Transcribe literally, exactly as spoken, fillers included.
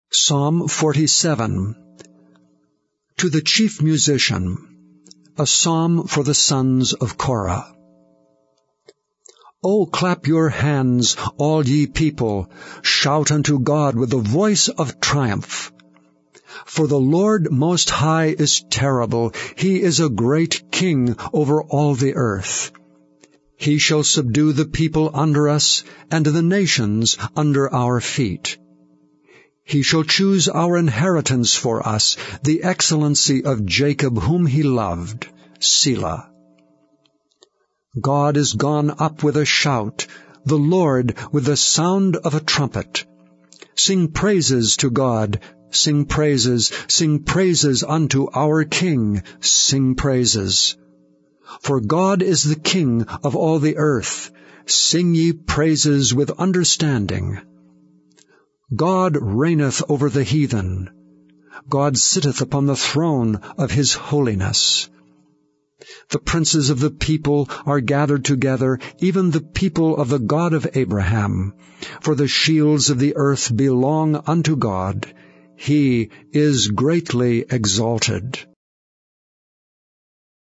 Psalm forty-seven. To the chief musician, a psalm for the sons of Korah. O clap your hands, all ye people, shout unto God with the voice of triumph. For the Lord Most High is terrible, He is a great King over all the earth. He shall subdue the people under us, and the nations under our feet. He shall choose our inheritance for us, the excellency of Jacob whom He loved. Selah. God is gone up with a shout, the Lord with the sound of a trumpet. Sing praises to God, sing praises, sing praises unto our King, sing praises. For God is the King of all the earth. Sing ye praises with understanding. God reigneth over the heathen. God sitteth upon the throne of His holiness. The princes of the people are gathered together, even the people of the God of Abraham. For the shields of the earth belong unto God. He is greatly exalted.